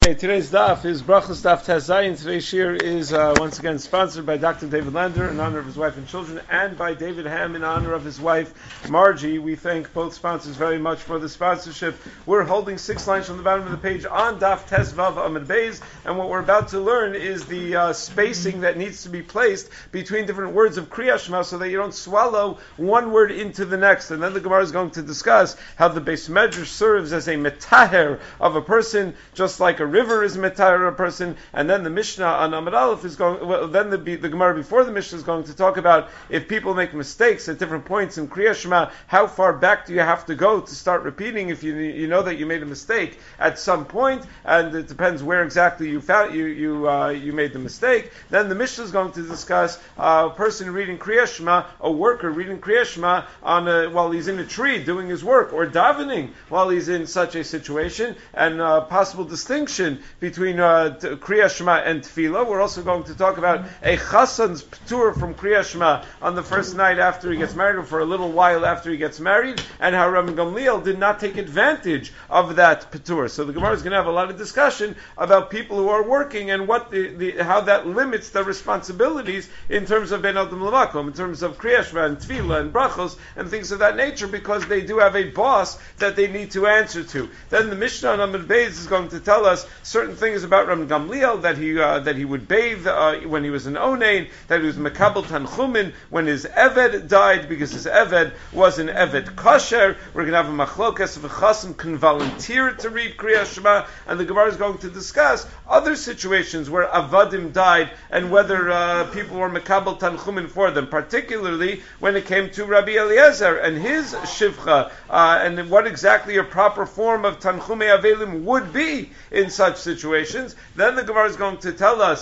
Okay, today's daf is Brachos Daf Tezayin. Today's shir is once again sponsored by Dr. David Lander in honor of his wife and children, and by David Ham in honor of his wife Margie. We thank both sponsors very much for the sponsorship. We're holding 6 lines from the bottom of the page on Daf Tezvav Amud Beis, and what we're about to learn is the spacing that needs to be placed between different words of Kriya Shema so that you don't swallow one word into the next. And then the Gemara is going to discuss how the Beis Medrash serves as a metaher of a person, just like a river is metaher a person. And then the Mishnah on Amud Aleph is going. Well, then the Gemara before the Mishnah is going to talk about if people make mistakes at different points in Kriya Shema, how far back do you have to go to start repeating if you know that you made a mistake at some point, and it depends where exactly you found you made the mistake. Then the Mishnah is going to discuss a person reading Kriya Shema, a worker reading Kriya Shema while he's in a tree doing his work, or davening while he's in such a situation, and possible distinction between Kriya Shema and Tefillah. We're also going to talk about a chassan's p'tur from Kriya Shema on the first night after he gets married, or for a little while after he gets married, and how Rabban Gamliel did not take advantage of that p'tur. So the Gemara is going to have a lot of discussion about people who are working and what how that limits their responsibilities in terms of Ben Adam Lamakom, in terms of Kriya Shema and Tefillah and Brachos and things of that nature, because they do have a boss that they need to answer to. Then the Mishnah on Amud Beis is going to tell us certain things about Rabban Gamliel, that he would bathe when he was an onein, that he was mekabel tanchumin when his eved died, because his eved was an eved kosher. We're going to have a machlokas if a chassan can volunteer to read Kriya Shema, and the Gemara is going to discuss other situations where avadim died and whether people were mekabel tanchumin for them, particularly when it came to Rabbi Eliezer and his shivcha, and what exactly a proper form of tanchumei avelim would be in such situations. Then the Gemara is going to tell us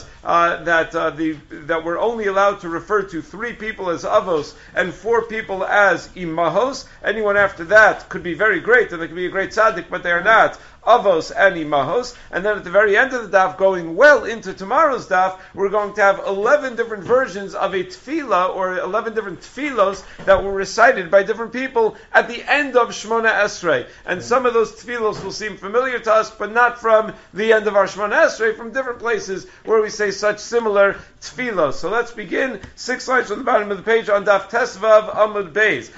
that we're only allowed to refer to 3 people as avos and 4 people as imahos. Anyone after that could be very great, and they could be a great tzaddik, but they are not avos and imahos. And then at the very end of the daf, going well into tomorrow's daf, we're going to have 11 different versions of a tefillah, or 11 different tefillos that were recited by different people at the end of Shmona Esrei. And some of those tefillos will seem familiar to us, but not from the end of our Shmona Esrei, from different places where we say such similar tefillos. So let's begin 6 lines from the bottom of the page on daf Tesvav Amud Beis.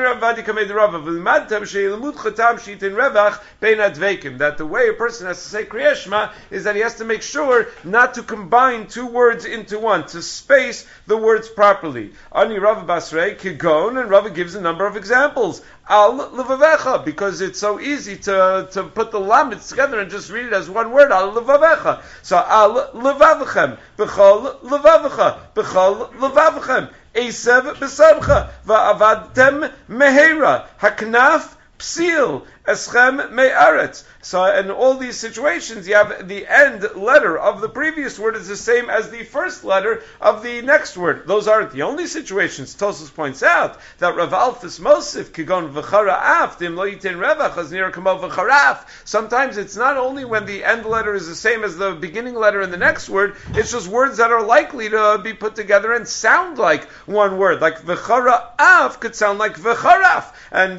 That the way a person has to say Kriya Shema is that he has to make sure not to combine 2 words into one, to space the words properly. Ani Rava Basrei Kigon, and Rava gives a number of examples. Al levavecha, because it's so easy to put the lamets together and just read it as one word. Al levavecha. So al levavechem, b'chol levavecha, b'chol levavechem, esev b'samcha, va'avadtem mehera, haknaf psil, eschem me'aretz. So in all these situations, you have the end letter of the previous word is the same as the first letter of the next word. Those aren't the only situations. Tosfos points out that Rav Alfis Mosif kigon v'chara af dim lo yitin revach as nir kamo v'charaf. Sometimes it's not only when the end letter is the same as the beginning letter in the next word, it's just words that are likely to be put together and sound like one word. Like v'chara af could sound like v'charaf. And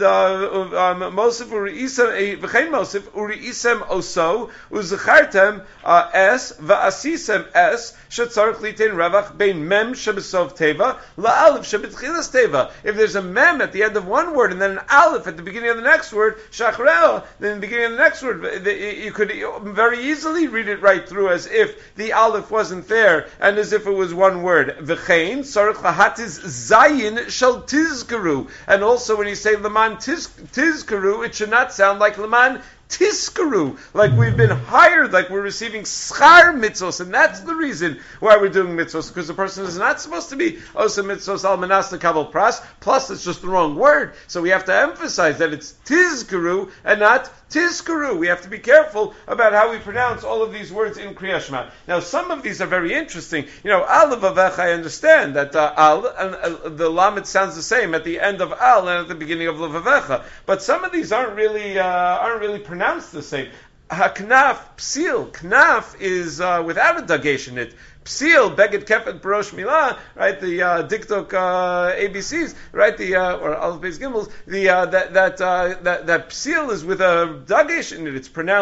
Mosif uri v'chein Mosif uri isem oso uzachartem es va'asisem es shetzarich litin revach bein mem shebesov teva la'alef shebetchilas teva. If there's a mem at the end of one word and then an aleph at the beginning of the next word, shachrel, then the beginning of the next word, you could very easily read it right through as if the aleph wasn't there and as if it was one word. V'chein tzarich lahatiz zayin shel tizkaru. And also when you say leman tizkaru, it should not sound like leman Tiskaru, like we've been hired, like we're receiving schar mitzvos, and that's the reason why we're doing mitzvos, because the person is not supposed to be osa mitzvos al manas kabel pras, plus it's just the wrong word, so we have to emphasize that it's Tizkaru and not Tizkaru. We have to be careful about how we pronounce all of these words in Kriya Shema. Now, some of these are very interesting. Al levavecha, I understand that al and the lamet sounds the same at the end of al and at the beginning of levavecha, but some of these aren't really pronounced the same. Haknaf, psil, knaf is without a dagesh in it. Psil, Beged Kefet Barosh Milah, right? The Diktok ABCs, right? Or Aleph Beis Gimels. That Psil is with a dagesh in it. It's pronounced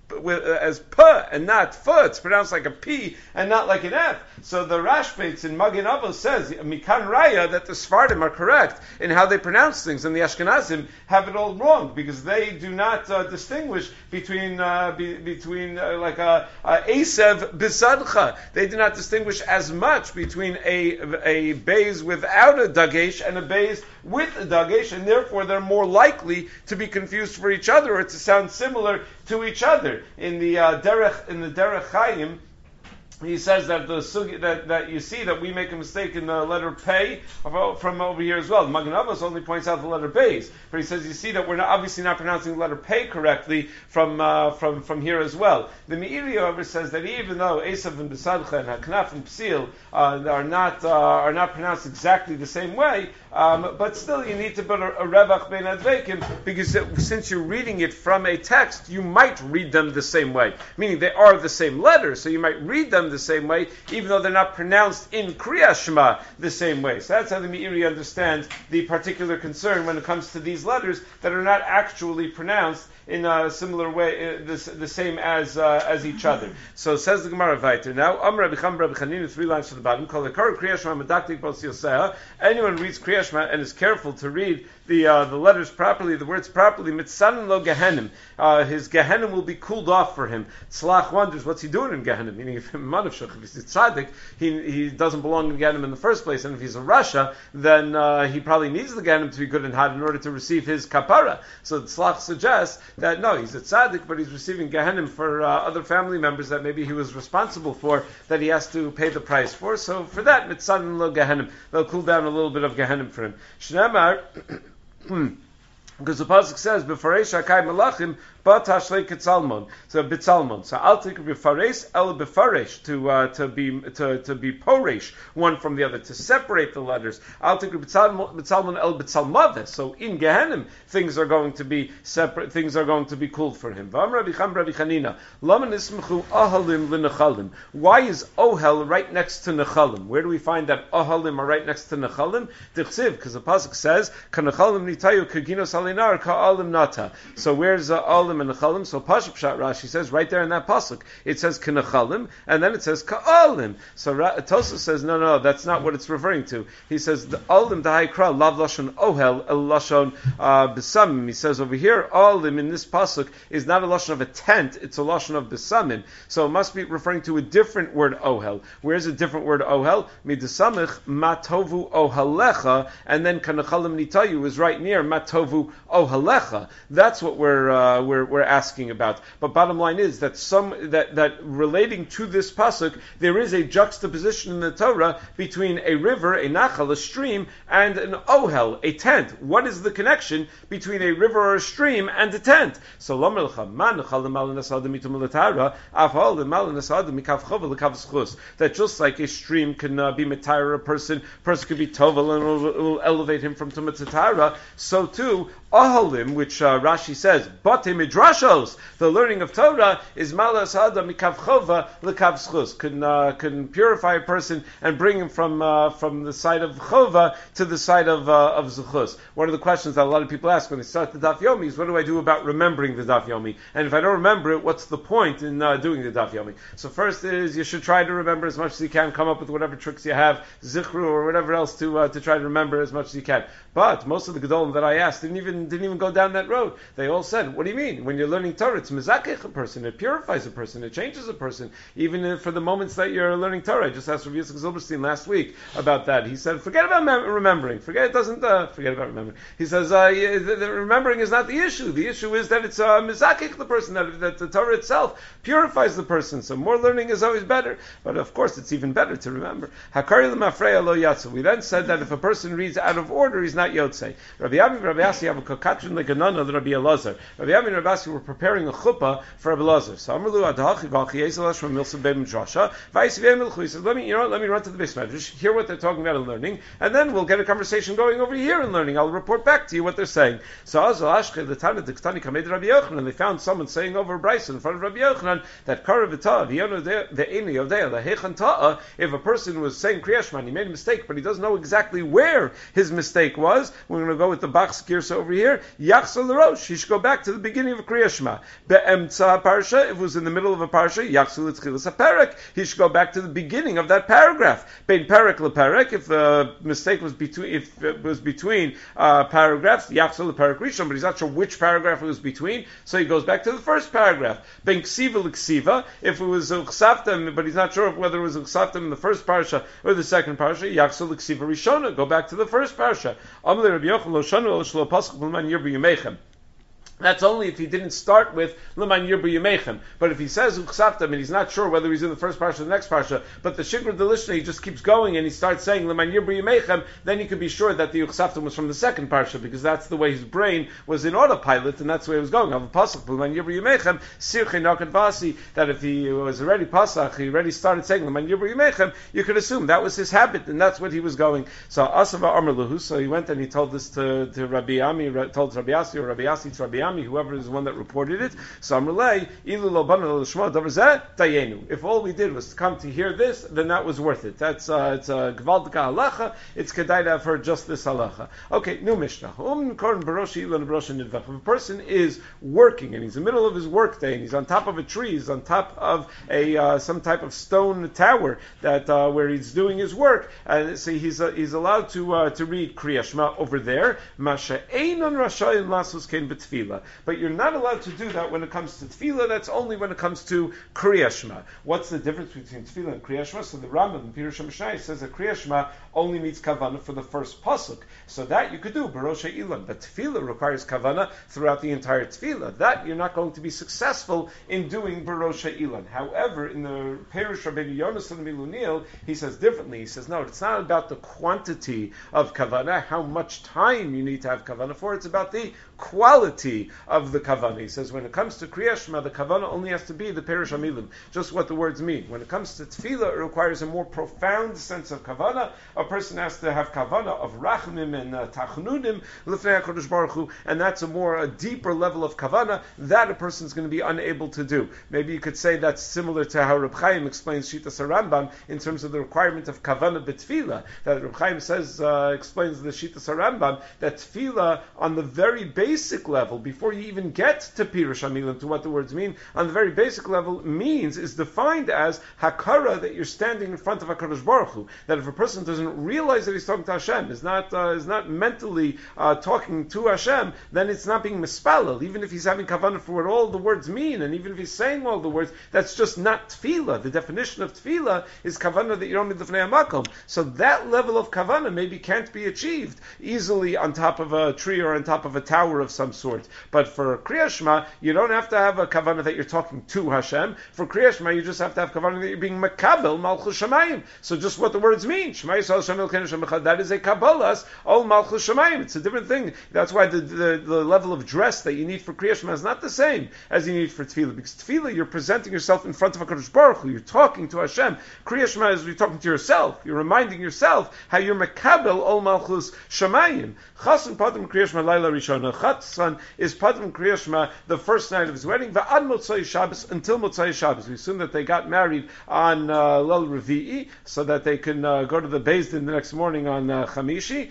as p and not f. It's pronounced like a p and not like an f. So the Rashbetz in Magen Avos says Mikan Raya that the Sfardim are correct in how they pronounce things, and the Ashkenazim have it all wrong because they do not distinguish between like a Esav Bisadcha. They do not distinguish as much between a beis without a dagesh and a beis with a dagesh, and therefore they're more likely to be confused for each other or to sound similar to each other. In the Derech Chaim, he says that that you see that we make a mistake in the letter Pei from over here as well. Magen Avos only points out the letter Beis, but he says you see that we're obviously not pronouncing the letter Pei correctly from here as well. The Meiri, however, says that even though Esav and Besadcha and Haknaf and Psil are not pronounced exactly the same way, but still you need to put a Revach Ben Advekim, because since you're reading it from a text, you might read them the same way, meaning they are the same letter, so you might read them the same way, even though they're not pronounced in Kriya Shema the same way. So that's how the Meiri understands the particular concern when it comes to these letters that are not actually pronounced in a similar way, the same as each other. So says the Gemara Vayter. Now, Rabbi Chanina, 3 lines to the bottom. Anyone reads Kriya Shema and is careful to read the letters properly, the words properly, mitzanan lo Gehenim. His Gehenim will be cooled off for him. Tzlach wonders what's he doing in Gehenim. Meaning, if he's a tzaddik, he doesn't belong in Gehenim in the first place, and if he's a rasha, then he probably needs the Gehenim to be good and hot in order to receive his kapara. So Tzlach suggests that no, he's a tzaddik, but he's receiving Gehenim for other family members that maybe he was responsible for, that he has to pay the price for. So for that, mitzanan lo Gehenim, they'll cool down a little bit of Gehenim for him. Shnemar, because the pasuk says, "B'faresh hakai malachim, but hashlei ketzalmon." So bitzalmon. So I'll take b'faresh el b'faresh to be poresh one from the other, to separate the letters. I'll take bitzalmon el bitzalmaveh. So in Gehenim things are going to be separate. Things are going to be cooled for him. V'amar Rabbi Chanina, Lama nismechu ahalim l'nechalim. Why is ohel right next to nechalim? Where do we find that ahalim are right next to nechalim? Dichsiv, because the pasuk says, "Kanechalim nitayu kaginos alinar ka'alim nata." So where's alim and nechalim? So Pashup Pshat Rashi says right there in that pasuk, it says kanechalim, and then it says ka'alim. So Tosafos says no, that's not what it's referring to. He says the alim da'haikra lav lashon ohel el lashon besamim. He says over here, alim in this pasuk is not a lashon of a tent; it's a lashon of besamim. So it must be referring to a different word ohel. Where's a different word ohel? Midasamich matovu ohalecha, and then kanechalim nitayu is right near matovu ohalecha. That's what we're asking about. But bottom line is that that relating to this pasuk, there is a juxtaposition in the Torah between a river, a nachal, a stream, and an ohel, a tent. What is the connection between a river or a stream and a tent? So that just like a stream can be mitayra a person could be tovel and it will elevate him from tumah to tahara, so too ahalim, which Rashi says, bate midrashos, the learning of Torah is malas adam mikav chova lekav zchus, can purify a person and bring him from the side of chova to the side of zchus. One of the questions that a lot of people ask when they start the daf yomi is, what do I do about remembering the daf yomi? And if I don't remember it, what's the point in doing the daf yomi? So first is you should try to remember as much as you can, come up with whatever tricks you have, zichru or whatever else to try to remember as much as you can. But most of the gedolim that I asked didn't even go down that road. They all said, what do you mean? When you're learning Torah, it's mezakech a person, it purifies a person, it changes a person, even for the moments that you're learning Torah. I just asked Rabbi Yitzchak Zilberstein last week about that. He said, forget about remembering. Forget about remembering. He says, the remembering is not the issue. The issue is that it's mezakech the person, that the Torah itself purifies the person. So more learning is always better. But of course, it's even better to remember. Hakari l'mafreya lo yatsu. We then said that if a person reads out of order, he's not yotzei. Rabbi Yami and Rabbi Asi have a kokatrin like a nun of Rabbi Elazar. Rabbi Yami and Rabbi Asi were preparing a chuppah for Rabbi Elazar. So Amrlu adachi v'alchi yezelash from Milsa Bem Drasha. Vayis v'em milchu. He says, let me run to the base medrash, hear what they're talking about in learning, and then we'll get a conversation going over here in learning. I'll report back to you what they're saying. So Azal Ashke the Tana Diktani Kamed Rabbi Yochanan. They found someone saying over Bryson in front of Rabbi Yochanan that Karavita v'yono the eni of the hechan ta'a. If a person was saying Kriya Shema, he made a mistake, but he doesn't know exactly where his mistake was. We're going to go with the Bach's Girsa over here, Yachzor l'Rosh. He should go back to the beginning of Kriya Shema. Be'emtza parsha, if it was in the middle of a parsha, Yachzor l'Tchilas HaPerek. He should go back to the beginning of that paragraph. Bein Perek l'Perek, if the mistake was between, if it was between paragraphs, Yachzor l'Perek Rishon, but he's not sure which paragraph it was between, so he goes back to the first paragraph. Bein Ksiva l'Ksiva, if it was Uchsaftem, but he's not sure whether it was Uchsaftem in the first parsha or the second parsha, Yachzor l'Ksiva Rishona, go back to the first parsha. Amalei Rabbi Yochanan lo shanu elo shelo pasuk l'man yirbu yemechem. That's only if he didn't start with L'man Yirbu Yemechem. But if he says Uchsaftam and he's not sure whether he's in the first parsha or the next parsha, but the Shigur Delishna, he just keeps going and he starts saying L'man Yirbu Yemechem, then he could be sure that the Uchsaftam was from the second parsha, because that's the way his brain was in autopilot and that's the way it was going. Av Pasuk L'man Yirbu Yemechem, Sirchei Nakat Vasi, that if he was already Pasach, he already started saying L'man Yirbu Yemechem, you could assume that was his habit and that's what he was going. So Asava Amar Lahu, so he went and he told this to Rabbi Ami, told Rabbi Asi, or Rabbi Asi to Rabbi Ami, whoever is the one that reported it. So Amrulay, Ilu lo banu l'shma davar zeh dayenu. If all we did was to come to hear this, then that was worth it. That's it's a gvaldika halacha. It's kedai to have heard just this halacha. Okay, new Mishnah. If a person is working and he's in the middle of his work day and he's on top of a tree, he's on top of a some type of stone tower that where he's doing his work, so he's allowed to read Kriya Shema over there. Masha einon rashayim lasus kein betfila. But you're not allowed to do that when it comes to tefillah. That's only when it comes to Kriya Shema. What's the difference between tefillah and Kriya Shema? So the Rambam in Pirush HaMishnah says that Kriya Shema only means kavanah for the first pasuk. So that you could do Barosh Ilan. But tefillah requires kavanah throughout the entire tefillah. That you're not going to be successful in doing Barosh Ilan. However, in the Pirush Rabbeinu Yonasan Milunil, he says differently. He says, no, it's not about the quantity of kavanah, how much time you need to have kavanah for. It's about the quality of the kavanah. He says when it comes to Kriya Shema, the kavanah only has to be the Perush HaMilim, just what the words mean. When it comes to tefillah, it requires a more profound sense of kavanah. A person has to have kavanah of rachmim and tachnunim l'fnei HaKadosh Baruch Hu, and that's a deeper level of kavanah that a person is going to be unable to do. Maybe you could say that's similar to how Reb Chaim explains Shitas HaRambam in terms of the requirement of kavanah b'tefillah. That Reb Chaim says explains the Shitas HaRambam that tefillah on the very basic level, before you even get to Pirush HaMilim, to what the words mean, on the very basic level, is defined as hakara, that you're standing in front of HaKadosh Baruch Hu. That if a person doesn't realize that he's talking to Hashem, is not mentally talking to Hashem, then it's not being mispalel. Even if he's having kavanah for what all the words mean, and even if he's saying all the words, that's just not tefillah. The definition of tefillah is kavanah that you don't need the fnei hamakom. So that level of kavanah maybe can't be achieved easily on top of a tree or on top of a tower of some sort. But for Kriya Shema, you don't have to have a kavanah that you're talking to Hashem. For Kriya Shema, you just have to have kavanah that you're being makabel malchus shamayim. So just what the words mean. Shema Yisrael Hashem Elokeinu Hashem Echad. That is a kabbalas all malchus shamayim. It's a different thing. That's why the level of dress that you need for Kriya Shema is not the same as you need for tefillah. Because tefillah, you're presenting yourself in front of HaKadosh Baruch Hu. You're talking to Hashem. Kriya Shema is you're talking to yourself. You're reminding yourself how you're makabel all malchus shamayim. Chasun padam Kriya Shema laila rishona. Chatzan is padam Kriya Shema the first night of his wedding. Va'ad Motzai Shabbos, until Motzai Shabbos. We assume that they got married on Lel Revi'i, so that they can go to the Beis Din the next morning on Chamishi.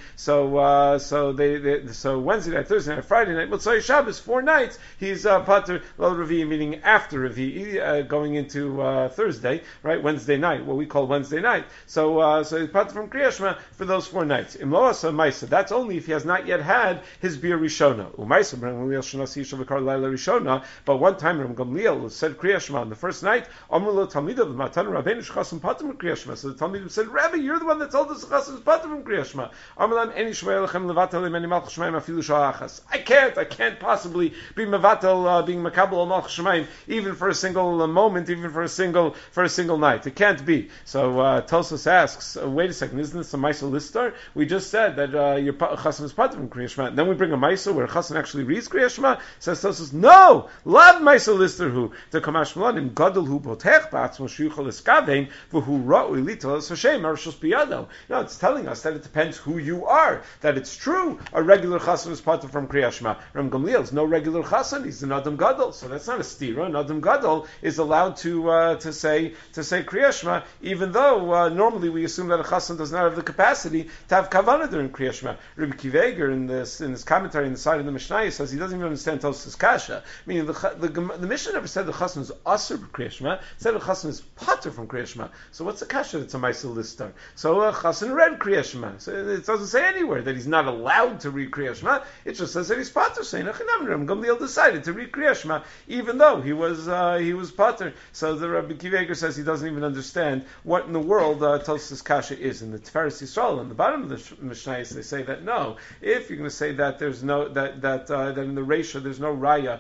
So Wednesday night, Thursday night, Friday night, Motzai Shabbos, 4 nights. He's pater Lel Revi'i, meaning after Revi'i, going into Thursday, right? Wednesday night, what we call Wednesday night. So he's pater from Kriya Shema for those 4 nights. Imloasa Maisa. That's only if he has not yet had his beer Rishona. Umaisa But one time Ram Gamliel said Kriya Shema on the first night. So the Talmidim said, Rabbi, you're the one that told us Chasim is pater from Kriya Shema. I can't possibly be mevatel, being makabel al malchus shemayim, even for a single moment, even for a single night. It can't be. So Tosfos asks, wait a second, isn't this a Maisa Listar? We just said that your Chasim is pater from Kriya Shema. Then we bring a Maisa where Chasim actually reads Kriya Shema. Says Tosfos, no, lav Maisa Listar hu the Kamash Melanim gadol hu botech ba'atzmo shuyuchol eskavein v'hu ra'ui litos Hashem arshos biyado. No, it's telling us that it depends who you are. That it's true a regular Chasim is pater from Kriya Shema. Ram Gamliel is no regular Chasim; he's an Adam Gadol, so that's not a stira. An Adam Gadol is allowed to say Kriya Shema, even though normally we assume that a Chasim does not have the capacity to have kavanah during Kriya Shema. Rabbi Kiva Eiger in this commentary in the side in the Mishnah says he doesn't even understand Tosfos Kasha. Meaning the Mishnah never said the chassan is asur b'Kriyas Shema. It said the chassan is pater from Kriyas Shema. So what's the Kasha that's a Maisel Listar? So chassan read Kriyas Shema. So it doesn't say anywhere that he's not allowed to read Kriyas Shema. It just says that he's pater. Saying Gamliel decided to read Kriyas Shema even though he was pater. So the Rabbi Akiva Eiger says he doesn't even understand what in the world Tosfos Kasha is. In the Tiferes Yisrael, on the bottom of the Mishnah, they say that no, if you're going to say that there's no that in the Reisha there's no raya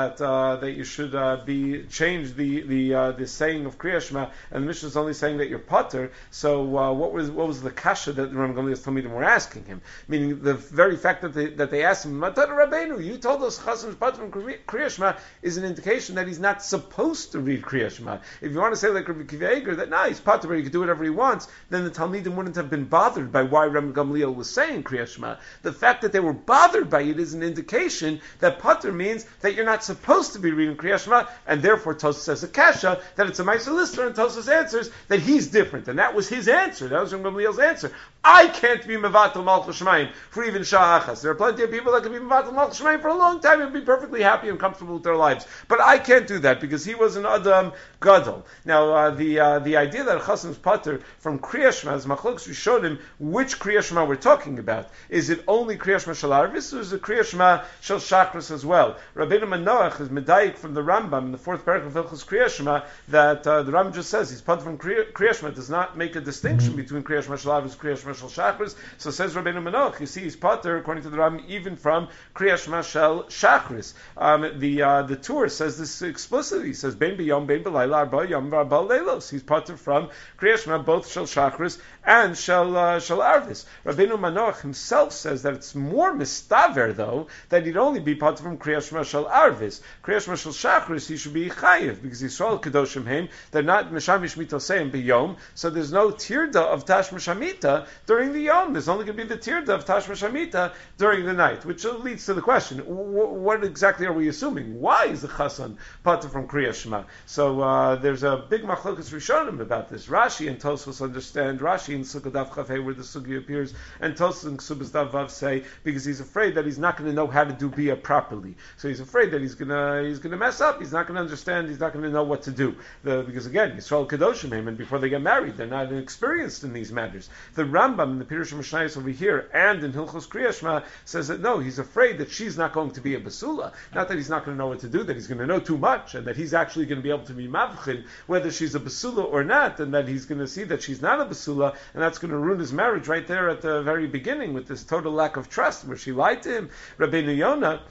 that you should change the saying of Kriyas Shema, and the Mishnah is only saying that you're pater. So what was the kasha that the Ram Gamliel's Talmidim were asking him? Meaning the very fact that they asked him, Matar Rabbeinu, you told us chassan is pater from Kriyas Shema is an indication that he's not supposed to read Kriyas Shema. If you want to say like Rabbi Akiva Eiger that no, he's pater, but he can do whatever he wants, then the Talmidim wouldn't have been bothered by why Ram Gamliel was saying Kriyas Shema. The fact that they were bothered by it is an indication that pater means that you're not supposed to be reading Kriyas Shema, and therefore Tosfos says a kasha that it's a Maisel Listar, and Tosfos answers that he's different, and that was his answer. That was Ram Gamliel's answer. I can't be mevatel malchus shemayim for even sha'achas. There are plenty of people that can be mevatel malchus shemayim for a long time and be perfectly happy and comfortable with their lives, but I can't do that because he was an adam gadol. Now the idea that a chassan is pater from Kriyas Shema is machlokes. We showed him which Kriyas Shema we're talking about. Is it only Kriyas Shema shel arvis, or is it Kriyas Shema shel shachris as well? Rabbeinu Manoach is medayik from the Rambam in the fourth paragraph of Hilchos Kriyas Shema that the Rambam just says he's pater from Kriyas Shema, does not make a distinction between Kriyas Shema shel arvis and Kriyas Shema shel shachris. So says Rabbeinu Manoach, you see he's pater according to the Rambam even from Kriyas Shema shel shachris. The Torah says this explicitly. He says bein b'yom bein b'layla arba yom v'arba leilos. He's pater from Kriyas Shema both shel shachris and shel arvis. Rabbeinu Manoach himself says that it's more mistaver though that he'd only be pater from Kriyas Shema shel arvis. Kriyas Shema shel shachris he should be chayiv because Yisrael kedoshim heim. They're not mishamish mitoseim b'yom, so there's no tirda of tashmish hamita during the yom. There's only going to be the tirda of tashmish hamita during the night, which leads to the question: what exactly are we assuming? Why is the chassan pater from Kriyas Shema? So there's a big machlokas rishonim about this. Rashi and Tosfos understand. Rashi in Sukkot Daf Chafei where the sugi appears, and Tosfos in Ksubas Daf Vav say because he's afraid that he's not going to know how to do bia properly. So he's afraid that he's going to mess up. He's not going to understand. He's not going to know what to do. Because again, Yisrael Kedoshim him, and before they get married, they're not experienced in these matters. The Rambam in the Pirush Mishnayos over here and in Hilchos Kriyas Shema says that no, he's afraid that she's not going to be a basula. Not that he's not going to know what to do, that he's going to know too much, and that he's actually going to be able to be mavchin whether she's a basula or not, and that he's going to see that she's not a basula, and that's going to ruin his marriage right there at the very beginning with this total lack of trust where she lied to him. Rabbeinu Yonah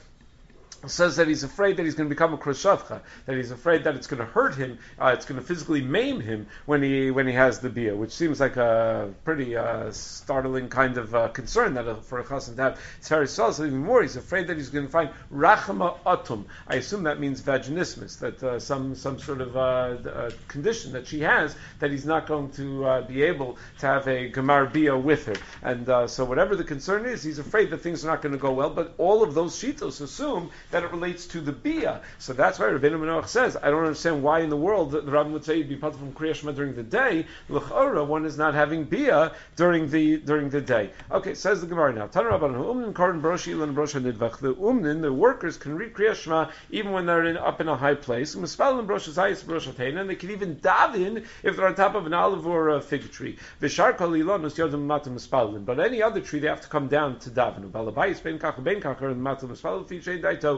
says that he's afraid that he's going to become a kroshavcha, that he's afraid that it's going to hurt him, it's going to physically maim him when he has the bia, which seems like a pretty startling kind of concern that for a chassan to have. Tiferes Yisrael says even more. He's afraid that he's going to find rachama atum. I assume that means vaginismus, that some sort of condition that she has that he's not going to be able to have a gemar bia with her, and so whatever the concern is, he's afraid that things are not going to go well. But all of those shitos assume that it relates to the bia. So that's why Rabbeinu Manoach says, I don't understand why in the world the Rambam would say you'd be pater from Kriyas Shema during the day. L'chora, one is not having bia during the day. Okay, says the Gemara now. Tana Rabbanan, umnin karin broshi ilan brosha nidvach. The umnin, the workers can read Kriyas Shema even when they're up in a high place. Mispalin brosha zayis brosha teina, and they can even daven if they're on top of an olive or a fig tree. V'shar kol ilonus yodem matam mispalin. But any other tree, they have to come down to daven. Balabayis ben kach ben kach and matam mispalin tichay daito.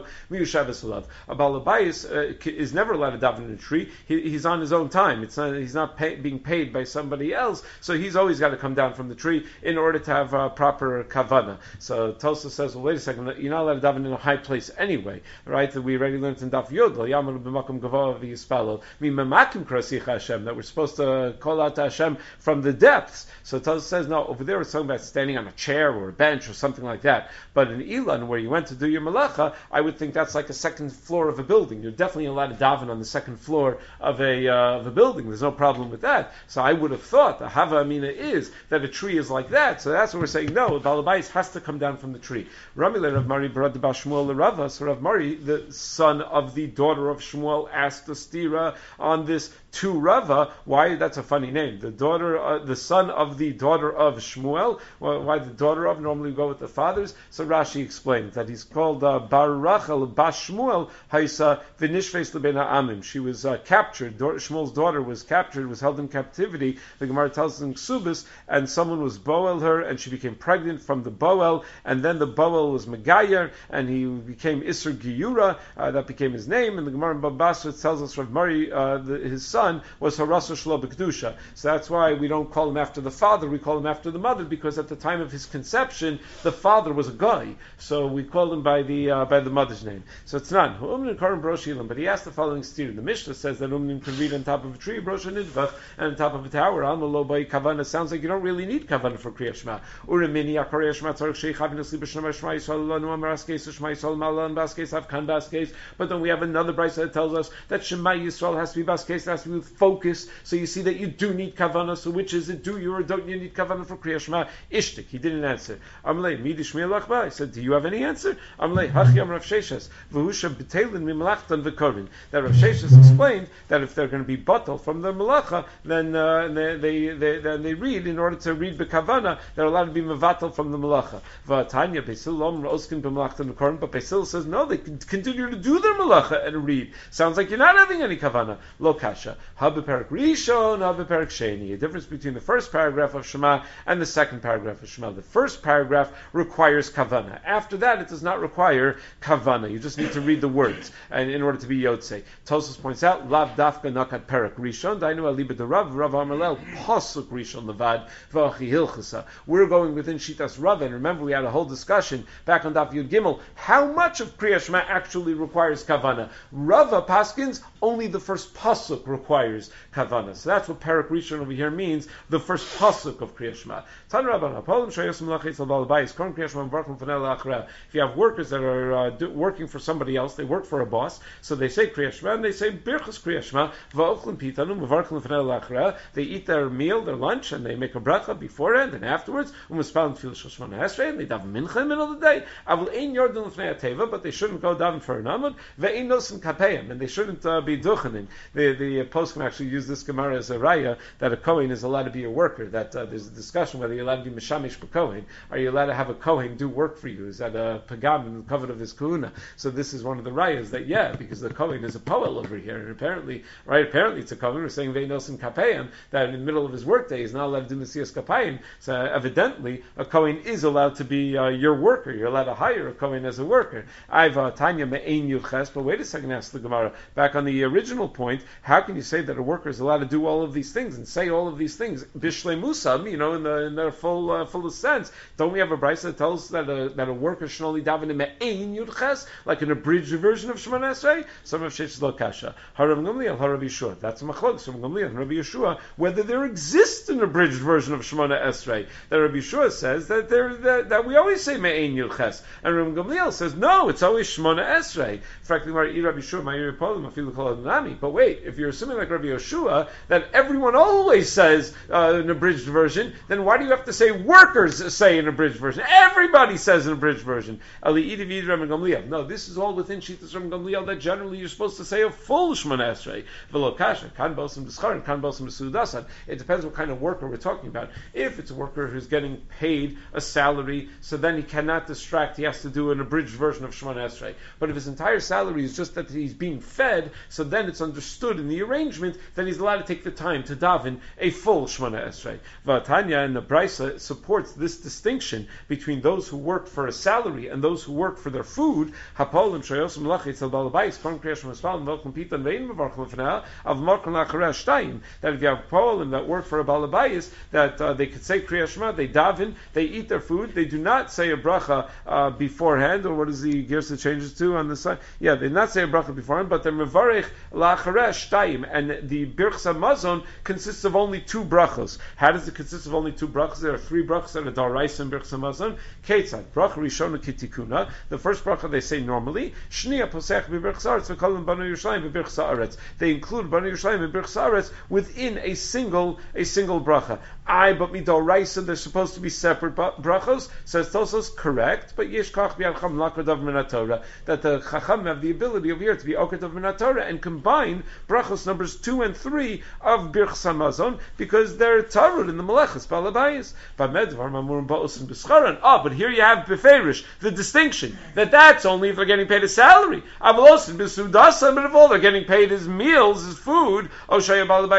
A Balabayis is never allowed to daven in a tree. He's on his own time. He's not being paid by somebody else, so he's always got to come down from the tree in order to have proper kavana. So Tosfos says, well, wait a second, you're not allowed to daven in a high place anyway, right? That we already learned in Daf Yod, that we're supposed to call out to Hashem from the depths. So Tosfos says, no, over there it's talking about standing on a chair or a bench or something like that. But in Ilan, where you went to do your malacha, I would think that's like a second floor of a building. You're definitely allowed to daven on the second floor of a building. There's no problem with that. So I would have thought the Hava Amina is that a tree is like that. So that's what we're saying. No, Balabais has to come down from the tree. Ramile Rav Mari Barad Bashmuel Rava. So Rav Mari, the son of the daughter of Shmuel, asked the stira on this to Rava. Why? That's a funny name. The son of the daughter of Shmuel. Well, why the daughter of? Normally we go with the fathers. So Rashi explains that he's called Bar Rachel Bas Shmuel Haisa V'nishves Lebena Amim. She was captured. Shmuel's daughter was captured, was held in captivity. The Gemara tells us in Ksubis, and someone was boel her, and she became pregnant from the boel, and then the boel was Megayer, and he became Isser Giyura. That became his name. And the Gemara in Baba Basra tells us Rav Mari, his son, was Harasa Shlo B'Kedusha. So that's why we don't call him after the father, we call him after the mother, because at the time of his conception, the father was a guy. So we call him by the mother's name. So it's not. But he asked the following steer. The Mishnah says that Umnim can read on top of a tree, Brosha Nidvach, and on top of a tower. Alma Lo Bay Kavana sounds like you don't really need Kavana for Kriya Shema. Urimini Akarya Shema Tzarek Sheikh Havin Asli B'Shema Shema Yisrael Lo Nuam Raskes Shema Yisrael Malan Baskes Avkan Baskes. But then we have another brayso that tells us that Shema Yisrael has to be Baskes, has to be with focus. So you see that you do need Kavana. So which is it? Do you or don't you need Kavana for Kriya Shema? Ishtik. He didn't answer. Amlei Midi Shmiel Lachba. I said, do you have any answer? Amlei Hachyam Rav Sheshas V'Husha B'Teilin Mimalachtan V'Korvin. That Rav Sheshas explained that if they're going to be batal from their malacha, then they read, in order to read B'Kavana, they're allowed to be mevatal from the malacha. V'Tanya Beisil Lom Roskin B'Malachtan V'Korvin. But Beisil says no, they can continue to do their malacha and read. Sounds like you're not having any Kavana. Lo Kasha. Ha B'Perak Rishon, Ha B'Perak Sheni. A difference between the first paragraph of Shema and the second paragraph of Shema. The first paragraph requires Kavana. After that, it does not require Kavana. You just need to read the words, and in order to be Yotzei. Tosos points out, Lav Dafka Nakat Perak Rishon, Dainu Aliba de Rav Amalel, Pasuk Rishon Levad, V'achi Hilchasa. We're going within Shitas Rav, and remember we had a whole discussion back on Daf Yud Gimel, how much of Kriya Shema actually requires Kavana. Rava Paskins, only the first Pasuk requires Kavana. So that's what Perak Rishon over here means, the first Pasuk of Kriya Shema. If you have workers that are working for somebody else, they work for a boss, so they say Kriya Shema, and they say Birchas Kriya Shema, they eat their meal, their lunch, and they make a bracha beforehand and afterwards, and they daven mincha in the middle of the day, but they shouldn't go daven for an amud, and they shouldn't be duchenin. The poskim actually use this Gemara as a raya that a Kohen is allowed to be a worker, that there's a discussion whether you're allowed to be mishamish b'kohen. Are you allowed to have a Kohen do work for you? Is that a pagam in the covet of his kahuna? So this is one of the rayas that, yeah, because the Kohen is a poel over here, and apparently it's a Kohen. We're saying ve'nosim kapayim, that in the middle of his workday he's not allowed to do nesias kapayim. So evidently a Kohen is allowed to be your worker. You're allowed to hire a Kohen as a worker. I've Tanya me'ein yuches, but wait a second, asked the Gemara. Back on the original point, how can you say that a worker is allowed to do all of these things and say all of these things bishlei musam, in their full sense? Don't we have a brayso that tells us that a worker should only daven in me'ein yudches, like an abridged version of Shemona Esrei? Some of Sheish Lo Kasha. Harav Gamliel, Harav Yeshua. That's a machlok. From Gamliel and Rabbi Yeshua, whether there exists an abridged version of Shemona Esrei. That Rabbi Yeshua says that we always say me'ein yudches, and Rabbi Gamliel says no, it's always Shemona Esrei. Frankly, Rabbi Yeshua, Ma'ir Polim, Afilu Kol Adonami. But wait, if you're assuming like Rabbi Yeshua that everyone always says an abridged version, then why do you have to say workers say an abridged version? Everybody says an abridged version. No, this is all within Shitas Rabbi Gamliel that generally you're supposed to say a full Shemona Esrei. It depends what kind of worker we're talking about. If it's a worker who's getting paid a salary, so then he cannot distract, he has to do an abridged version of Shemona Esrei. But if his entire salary is just that he's being fed, so then it's understood in the arrangement, then he's allowed to take the time to daven a full Shemona Esrei. Vatanya and the Brisa supports this distinction between those who work for a salary and those who work for their food. That if you have Polim that work for a Balabayis, that they could say Kriya Shema, they daven, they eat their food, they do not say a bracha beforehand, or what is the Girsa changes to on the side? Yeah, they do not say a bracha beforehand, but they're Mevarech La'achareh Shtayim, and the Birchas Hamazon consists of only two brachos. How does it consist of only two brachos? There are three brachos that are Daraisa and Birchas Hamazon. Ketzad, bracha Rishona Kitikuna, the first bracha they say normally, Shnia Posech B'Birchas Haaretz, V'kolim Banu Yerushalayim B'Birchas Haaretz. They include Banu Yerushalayim and Birchas Haaretz within a single bracha. But Midoraisa, they're supposed to be separate brachos. Says Tosos, correct, but Yesh Kach B'Yacham Lakadav Min HaTorah, that the Chacham have the ability over here to be Okadav Min HaTorah and combine brachos number numbers 2 and 3 of Birchas Hamazon, because they're tarud in the Melechas Balabayis. But here you have Beferish, the distinction, that's only if they're getting paid a salary. But if all they're getting paid is meals, is food, or the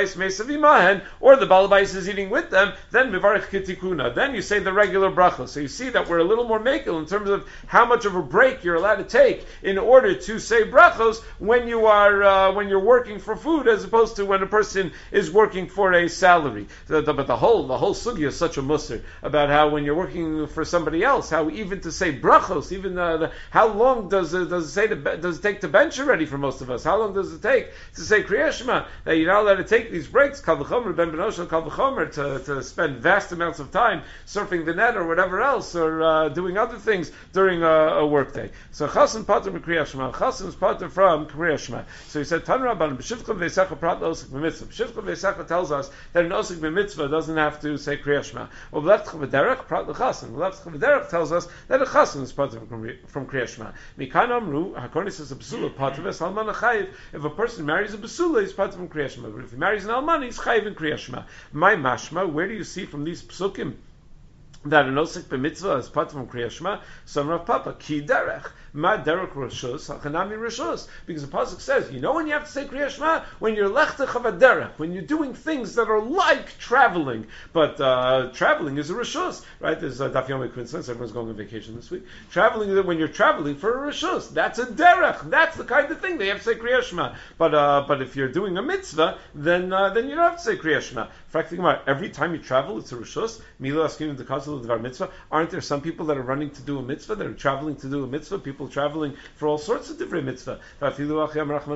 Balabais is eating with them, then Mivarech Kitikuna. Then you say the regular bracha. So you see that we're a little more makel in terms of how much of a break you're allowed to take in order to say brachos when you are when you're working for food, as opposed to when a person is working for a salary. But the whole sugya is such a musar about how when you're working for somebody else, how even to say brachos, even how long does it take to bench already for most of us? How long does it take to say Kriya Shema? That you're not allowed to take these breaks, Kal V'chomer, Ben Benoshel, Kal V'chomer, to spend vast amounts of time surfing the net or whatever else, or doing other things during a workday. So Chasen Pater from Kriya Shema. Chasen is Pater from Kriya Shema. So he said, Tan Rabban, B'shivcha v'esecha prat l'osik b'mitzvah. B'shivcha v'esecha tells us that an osik b'mitzvah doesn't have to say Kriya Shema. Well, B'leftcha v'derech prat l'chasen. B'leftcha v'derech tells us that a Chasen is Pater from Kriya Shema. Mikan Amru, HaKorni says a B'sula, Pater v'es-alman chayiv. If a person marries a B'sula, he's Pater from Kriya Shema. But if he marries an alman, he's chayiv in Kriya Shema. My mashma, where do you see from these psukim that an osik b'mitzvah is part from Kriya Shema? Some Rav Papa, ki derech. Ma derech rishus, hachanami rishus. Because the pasuk says, you know when you have to say Kriya Shema? When you're lechtech havaderech, when you're doing things that are like traveling. But traveling is a rishus, right? There's a Daf Yomi coincidence, everyone's going on vacation this week. Traveling, when you're traveling for a rishus, that's a derech. That's the kind of thing they have to say Kriya Shema. But if you're doing a mitzvah, then you don't have to say Kriya Shema. Every time you travel, it's a rishus. Mila asking the council of the mitzvah. Aren't there some people that are running to do a mitzvah, that are traveling to do a mitzvah? People traveling for all sorts of different mitzvah. And still,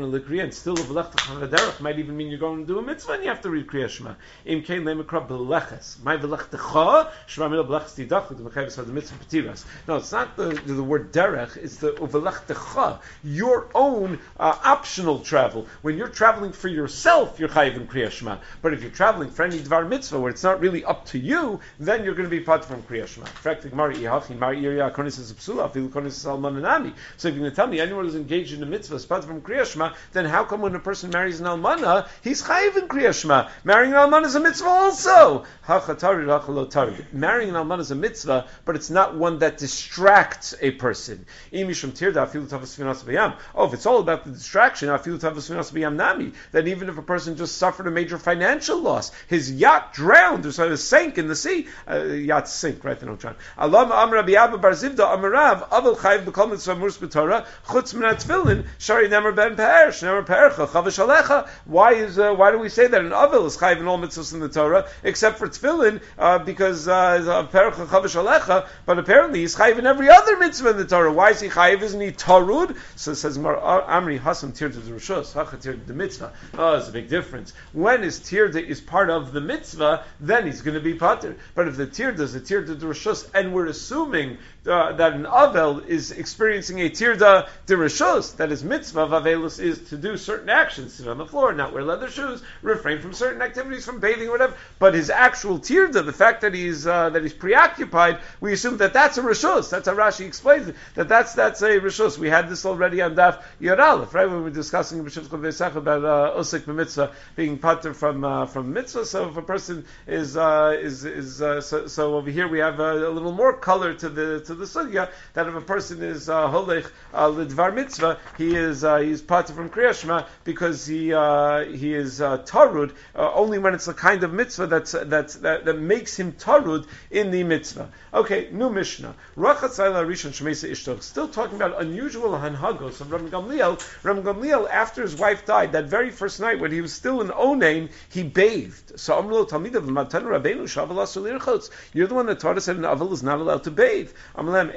V'lechtacha might even mean you're going to do a mitzvah and you have to read Kriya Shema. Im kein lemakra b'leches. My v'lechtecha shema mila b'leches tidach v'd'mechayves ha'd'mitzvah petiras. No, it's not the word derech. It's the v'lechtecha, your own optional travel. When you're traveling for yourself, you're chayiv in Kriya Shema. But if you're traveling for any dvar mitzvah where it's not really up to you, then you're going to be part from Kriya Shema. So if you're going to tell me anyone who's engaged in a mitzvah is part from Kriya Shema, then how come when a person marries an almana, he's chayiv in Kriya Shema? Marrying an almana is a mitzvah also. Marrying an almana is a mitzvah, but it's not one that distracts a person. Oh, if it's all about the distraction, then even if a person just suffered a major financial loss, his yacht drowned or so it sank in the sea, yachts sink, right? They don't drown. Why do we say that an avil is chayiv in all mitzvahs in the Torah except for tefillin? Because perecha chavish alecha, but apparently he's chayiv in every other mitzvah in the Torah. Why is he chayiv? Isn't he tarud? So it says Amri Hasam tirda d'rishus, hacha tirda the mitzvah. Oh, there's a big difference. When is tirda is part of the mitzvah, then he's going to be pater. But if the tirda is a tirda d'rishus, and we're assuming that an avel is experiencing a tirda d'rishus, that his mitzvah of avelus is to do certain actions, sit on the floor, not wear leather shoes, refrain from certain activities, from bathing or whatever. But his actual tirda, the fact that he's preoccupied, we assume that that's a rishus. That's how Rashi explains it. That's a rishus. We had this already on Daf Yud Aleph, right? When we were discussing B'Shivcha V'Esach about osik b'mitzvah being pater from mitzvah. So if a person is so over here we have a little more color to the sugya, that if a person is holech lidvar mitzvah, he's pater from Kriya Shema because he is tarud only when it's the kind of mitzvah that makes him tarud in the mitzvah. Okay, new Mishnah. Still talking about unusual hanhagos of Rabbi Gamliel. Rabbi Gamliel, after his wife died, that very first night when he was still in Onain, he bathed. So Amrul Talmidav Matan Rabbeinu Shaval Asur Lirchotz. You're the one that taught us that an aval is not allowed to bathe. I'm not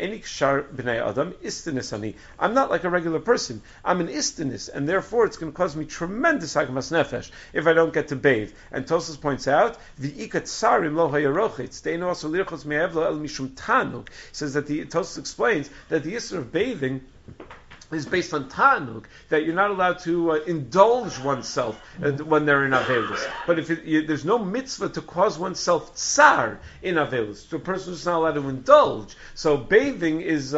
like a regular person. I'm an istinis, and therefore it's going to cause me tremendous hagmas nefesh if I don't get to bathe. And Tosas points out, v'ikat sarim lo hayarochet steinu asur lirchotz me'evlo el mishum tanuk. Says that the Tosas explains that the issue of bathing is based on Ta'anug, that you're not allowed to indulge oneself when they're in Avelus. But if there's no mitzvah to cause oneself tsar in Avelus, so a person is not allowed to indulge. So bathing is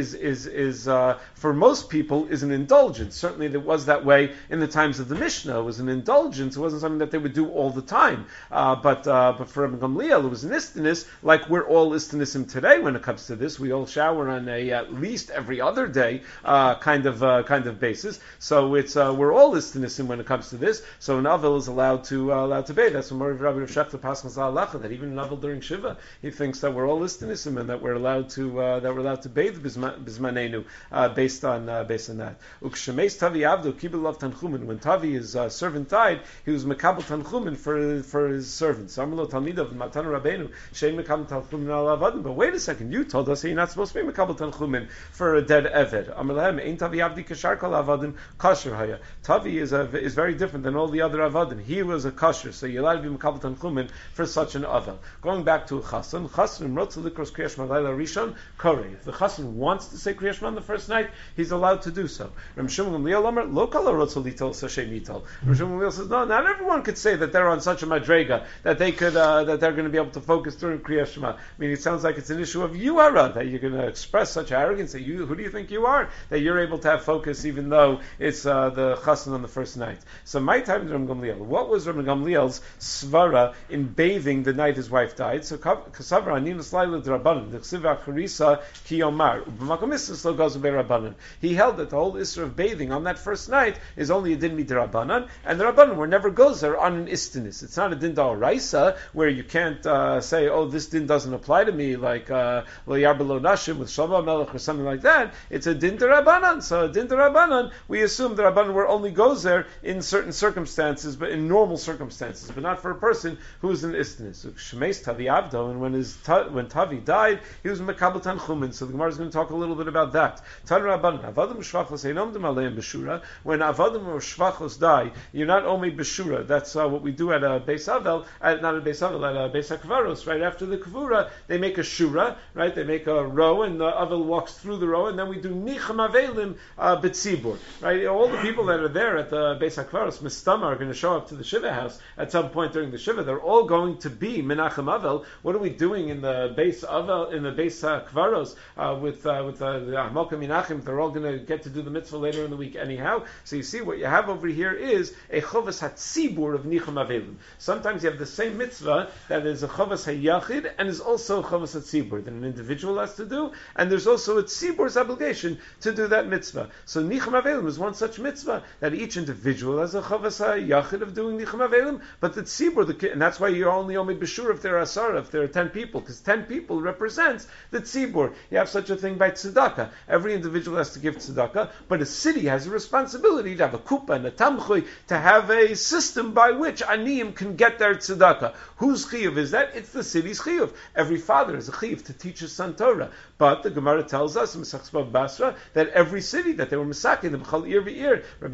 for most people is an indulgence. Certainly it was that way in the times of the Mishnah. It was an indulgence. It wasn't something that they would do all the time. But for Rabbi Gamliel, it was an istinus, like we're all istinusim today when it comes to this. We all shower on at least every other day, kind of basis. So it's we're all istinusim when it comes to this. So an avel is allowed to bathe. That's what Rabbi Rav Shechta Paschal Zalacha, that even an avel during Shiva, he thinks that we're all istinusim and that we're allowed to bathe bismanenu based on that. Ukshemes Tavi Avdo Kibel of Tanchumen. When Tavi, his servant, died, he was mekabel Tanchumen for his servant. Samlo Talmidav Matan Rabbeinu Shein mekabel Tanchumen al avadim. But wait a second, you told us that you're not supposed to be mekabel Tanchumen for a dead eved. Amalehem Ein Tavi Avdi Kashar Kol Avadim Kasher Haya. Tavi is very different than all the other avadim. He was a kasher, so you're allowed to be mekabel Tanchumen for such an avel. Going back to a chasan, Rotzel Likros Kriyash Malayla Rishon Kore. If the chasan wants to say Kriyash on the first night, he's allowed to do so. Reb Shimon Gamliel Omer Lo Kol Rotzel Lital Sashem Nital. Reb Shimon Gamliel says no, not everyone could say that they're on such a madrega that they could that they're going to be able to focus during Kriyash Shema. I mean, it sounds like it's an issue of yuhara, that you're going to express such arrogance that who do you think you are, that you're able to have focus even though it's the chasan on the first night. So my time to Reb Gamliel. What was Reb Gamliel's svara in bathing the night his wife died? So Kasavra Aninus Laila Drabanan, the Ksiva Charisa Kiyomar, Ubamakomissus Lo Gazu Rabbanan. He held that the whole issue of bathing on that first night is only a din midrabanan, and the Rabbanan were never gozer on an istinis. It's not a din da'oraisa where you can't say, oh, this din doesn't apply to me, like lo yarbelo nashim with Shlomo Melech or something like that. It's a din derabanan. So a din derabanan, we assume the Rabbanan were only gozer in certain circumstances, but in normal circumstances, but not for a person who is an istinis. Shemeis Tavi Avdo, and when Tavi died, he was mekabel Tanchumen. So the Gemara is going to talk a little bit about that. Tan Rabbanan, Avadim Shvachos Einom Demaleim Beshura. When Avadim or Shvachos die, you're not only Beshura. That's what we do at a Beis Avel, not at Beis Avel, at a Beis HaKvaros. Right after the Kvura, they make a Shura, right? They make a row, and the Avel walks through the row, and then we do Nichem Avelim B'tzibur. Right? All the people that are there at the Beis HaKvaros, Mistama, are going to show up to the Shiva house at some point during the Shiva. They're all going to be Menachem Avel. What are we doing in the Beis Avel, in the Beis HaKvaros with the Hamokah Menachem? They're all going to get to do the mitzvah later in the week anyhow. So you see, what you have over here is a chovas hatzibur of Nichem Avelim. Sometimes you have the same mitzvah that is a chovas hayachid and is also a chovas hatzibur that an individual has to do, and there's also a tzibur's obligation to do that mitzvah. So Nichem Avelim is one such mitzvah that each individual has a chovas hayachid of doing Nichem Avelim, but the tzibur, and that's why you're only b'shur if there are asara, if there are 10 people, because 10 people represents the tzibur. You have such a thing by tzedakah. Every individual has to give tzedakah, but a city has a responsibility to have a kupa and a tamchui, to have a system by which aniyim can get their tzedakah. Whose chiyuv is that? It's the city's chiyuv. Every father is a chiyuv to teach his son Torah. But the Gemara tells us in Masechus Bava Basra that every city that they were masakin, the b'chal ir v'ir, Rabbi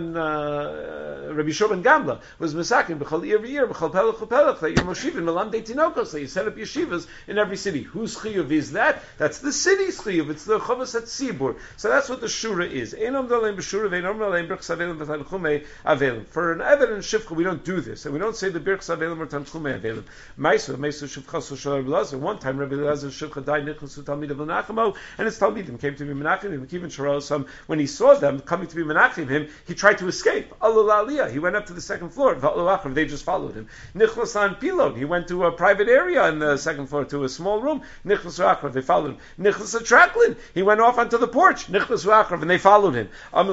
Yochanan, Rabbi Shimon Gamla was masakin b'chal ir v'ir, b'chal pelech u'pelech, that you're moshivin melam de tinokos, that you set up yeshivas in every city. Whose chiyuv is that? That's the city's chiyuv. It's the chovas hatzibur. So that's what the shura is. For an eved and shivcha, we don't do this, and we don't say the birchas avelim or tanchume avelim. Meisu shivcha shel Rabbi Elazar. One time Rabbi Elazar's shivcha died, nichnasu talmid of Menachemo, and his talmidim came to be menachim him. Even Sharosam, when he saw them coming to be menachim him, he tried to escape. He went up to the second floor. They just followed him. Nichnasan pilon, he went to a private area on the second floor, to a small room. Nichnas they followed him. Nichnas traklin, he went off onto the porch. Nichnas and they followed him. Talk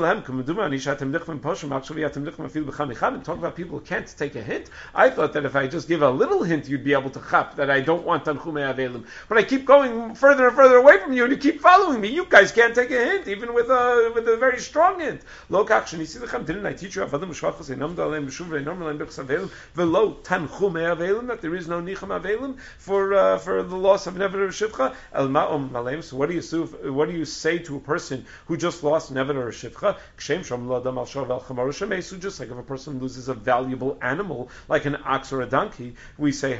about people who can't take a hint. I thought that if I just give a little hint, you'd be able to chap that I don't want Tanchumei Avelim. But I keep going further and further away from you, and you keep following me. You guys can't take a hint, even with a very strong hint. Didn't I teach you that there is no Nichem Avelim for the loss of Never or Shivcha? So what do you say to a person who just lost Never or Shivcha? Just like if a person loses a valuable animal, like an ox or a donkey, we say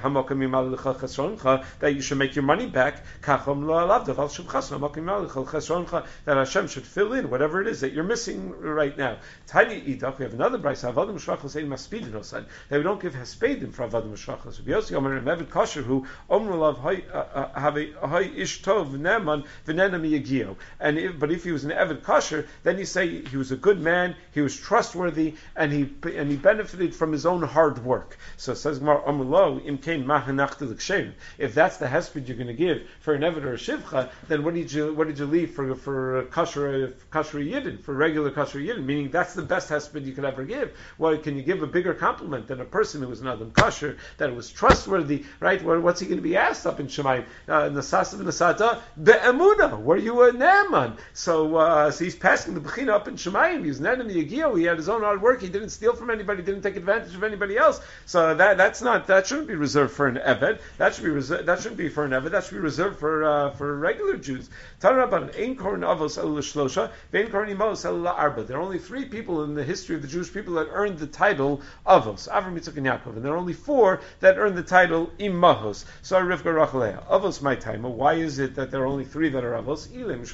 that you should make your money back. That Hashem them should fill in whatever it is that you're missing right now. Tiny Idach, we have another brayso, Avadim Shachos ein maspidin osan, that we don't give haspedim for Avadim Shachos. Rabbi Yossi Omer Mevid Kosher who Omrulav have a ish tov neman v'nena miyagio. But if he was an Evid Kosher, then you say he was a good man, he was trustworthy, and he benefited from his own hard work. So it says Gemara Omrulo Im Kain Mahanach L'Kshem. If that's the hesped you're going to give for an Evid or a Shivcha, then what did you leave for kosher yidden, for regular kosher yidden? Meaning that's the best hesped you could ever give. Well, can you give a bigger compliment than a person who was an Adam kosher, that was trustworthy, right? What's he going to be asked up in Shemayim? Nasasav Nasata be'emuna. Were you a Naaman? So he's passing the bechina up in Shemayim. He was an enemy Yagio. He had his own hard work. He didn't steal from anybody. Didn't take advantage of anybody else. So that shouldn't be reserved for an Eved. That shouldn't be for an Eved. That should be reserved for regular Jews. There are only three people in the history of the Jewish people that earned the title Avos, Avram, Yitzchak, and Yaakov, and there are only four that earned the title Imahos. So Rivka, Rachelea. Avos, my time. Why is it that there are only three that are Avos?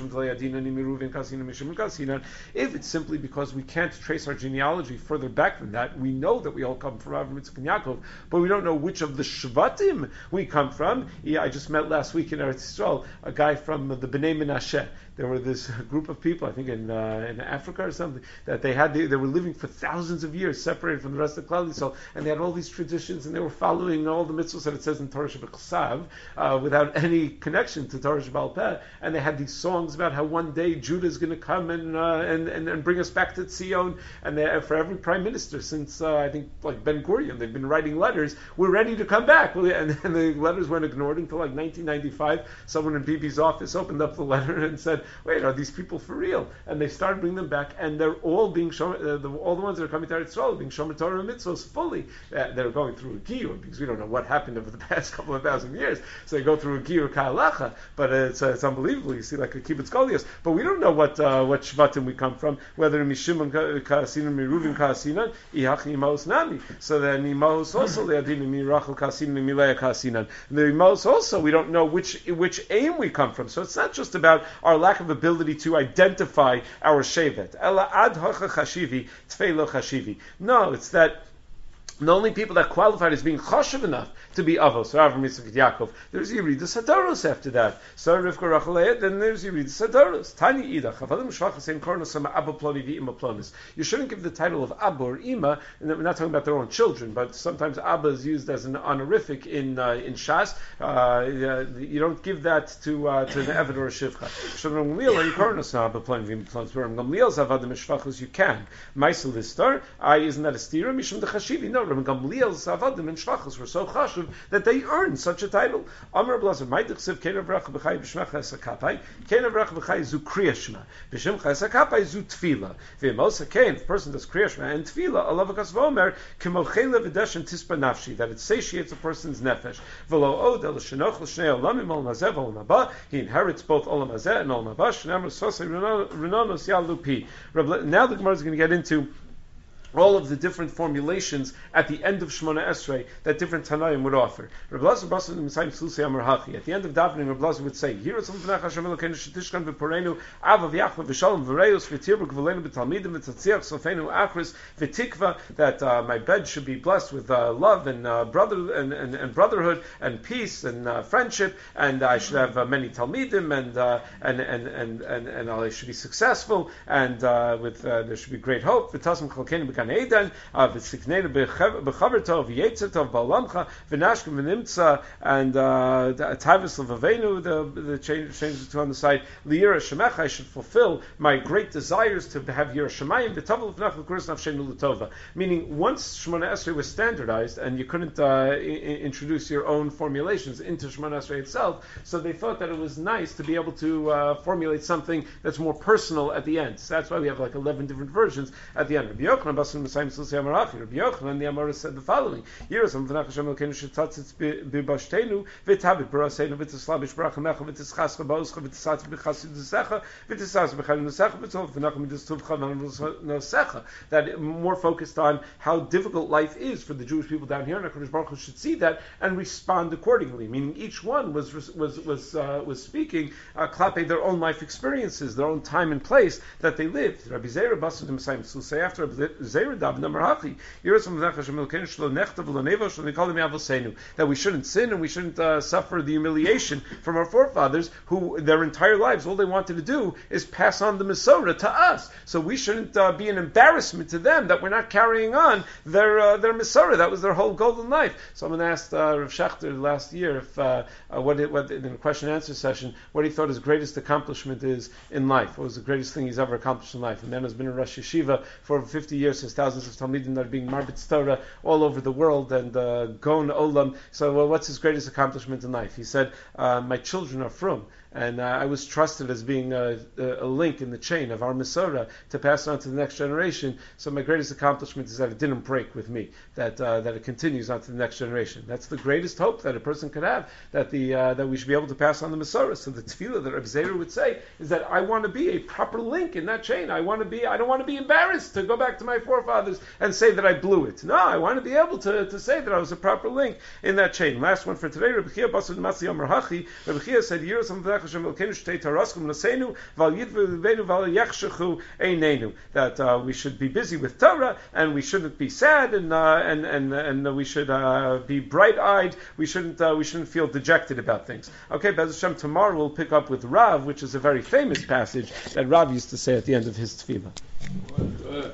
If it's simply because we can't trace our genealogy further back than that, we know that we all come from Avram, Yitzchak, and Yaakov, but we don't know which of the Shvatim we come from. I just met last week in Eretz Yisrael a guy from the Bnei Menashe. There were this group of people, I think in Africa or something, that they were living for thousands of years, separated from the rest of Klal Yisrael, and they had all these traditions, and they were following all the mitzvahs that it says in Torah Shebechsav, without any connection to Torah Sheba'al Peh, and they had these songs about how one day Judah is going to come and bring us back to Tzion, and for every prime minister since I think like Ben Gurion, they've been writing letters, we're ready to come back, and the letters weren't ignored until like 1995. Someone in Bibi's office opened up the letter and said, wait, are these people for real? And they started bringing them back, and they're all being shown, all the ones that are coming to Eretz Yisrael are being shown Torah and mitzvahs fully. They're going through a giyur, because we don't know what happened over the past couple of thousand years. So they go through a giyur ka'alacha, but it's unbelievable. You see like a kibbutz goliath, but we don't know what shvatim we come from, whether Mishimon ka'asinan, Miruvim ka'asinan, ihach imos nami. So then imos also le'adinu mirachel ka'asinan, mileya ka'asinan. The imos also, we don't know which aim we come from. So it's not just about our lack of ability to identify our shevet. Ela ad hocha chashivi, tfei lo chashivi. No, it's that the only people that qualified as being chashiv enough to be avos, or Avram, Yitzchak, Yaakov. There's Yeridas Hadaros after that. So Rivka, Rachelea, then there's Yeridas Hadaros. Tani Idach, Avadim Shvachas ein Kornos Ama Abba Ploni V'Ima Plonis. You shouldn't give the title of Abba or Ima, and we're not talking about their own children, but sometimes Abba is used as an honorific in Shas. You don't give that to an Eved or a Shivcha. Shalom Gamliel, you Kornos Ama Abba Ploni V'Ima Plonis. Where Gamliel's Avadim Shvachas, you can. Maisel Listar, isn't that a stira? Mishum the Chashivi. No, Gamliel's Avadim and Shvachas were so chashiv that they earned such a title. Amar Blazer, Maidichsiv, Kenav Rach B'chai B'shmecha Esakapai, Kenav Rach B'chai Zu Kriyashma, B'shemcha Esakapai Zu Tfila. V'imosa Kein, if a person does Kriyashma and Tfila, Alavakas Vomer, Kimochela V'desh and Tispa Nafshi, that it satiates a person's nefesh. V'lo Od, El Shenoch, L'shnei Olamim, Olam Hazeh, Olam Haba, he inherits both Olam Hazeh and Olam Haba, Shnemer Sosei Renonos Yalupi. Now the Gemara is going to get into all of the different formulations at the end of Shemona Esrei that different Tanaim would offer. Reb Lazar Basar M'Sayim Tzlusei Amar Hachi. At the end of davening, Reb Lazar would say, "Here Tzom V'nach Hashem Elokeinu Shetishkan V'Porenu Avav Yachva V'Shalom V'Reus V'Tirbuk V'Leinu B'Talmidim V'Tatziach Sofenu Achris V'Tikva, that my bed should be blessed with love and brotherhood and peace and friendship, and I should have many Talmidim and I should be successful, and there should be great hope. V'Tasm Chalkeinu B'Gan Eden, V'Sikneinu B'Chavertov, V'Yetzetov, Ba'Olamcha, V'Nashkem V'Nimtza, and Tavis L'Vavenu, the changes to on the side, L'Yira Shemecha, I should fulfill my great desires to have Yira Shemayim, V'Tav L'Vnach L'Kuris Nafshenu L'Tova. Meaning, once Shemona Esrei was standardized, and you couldn't introduce your own formulations into Shemona Esrei itself, so they thought that it was nice to be able to formulate something that's more personal at the end. So that's why we have like 11 different versions at the end. Rabbi Yochanan Bas Basim Messiah Sulsi Amarachi. Rabbi Yochanan the Amora said the following: Yirasam V'nach Hashem Elkeinu Shetatzitz B'Bashtenu V'Tabit B'Raseinu V'Tislabish Brachamecha V'Tischascha Ba'oscha V'Tisatz B'Chasidusecha V'Tisatz B'Chalinusecha V'Tov V'Nach Midustuvcha V'Nosecha. That more focused on how difficult life is for the Jewish people down here, and HaKadosh Baruch Hu should see that and respond accordingly. Meaning each one was speaking klape their own life experiences, their own time and place that they lived. Rabbi Zera Basid Messiah say after Rabbi Zera Dav Namarachi that we shouldn't sin and we shouldn't suffer the humiliation from our forefathers who their entire lives all they wanted to do is pass on the Masorah to us. So we shouldn't be an embarrassment to them that we're not carrying on their Masorah. That was their whole golden life. Someone asked Rav Schachter last year if what in the question and answer session what he thought his greatest accomplishment is in life. What was the greatest thing he's ever accomplished in life? And then has been a Rosh Yeshiva for over 50 years, since thousands of Talmidim that are being Marbitz Torah all over the world and Gon Olam. So what's his greatest accomplishment in life? He said, my children are frum. And I was trusted as being a link in the chain of our Masorah to pass it on to the next generation. So my greatest accomplishment is that it didn't break with me, that it continues on to the next generation. That's the greatest hope that a person could have, that we should be able to pass on the Masorah. So the tefillah that Rabbi Zera would say is that I want to be a proper link in that chain. I don't want to be embarrassed to go back to my forefathers and say that I blew it. No, I want to be able to say that I was a proper link in that chain. Last one for today, Rabbi Chia Basud Masi Amar Hachi. Rabbi Chia said, that we should be busy with Torah and we shouldn't be sad and we should be bright-eyed. We shouldn't feel dejected about things. Okay, Be'ez Hashem, tomorrow we'll pick up with Rav, which is a very famous passage that Rav used to say at the end of his tefillah.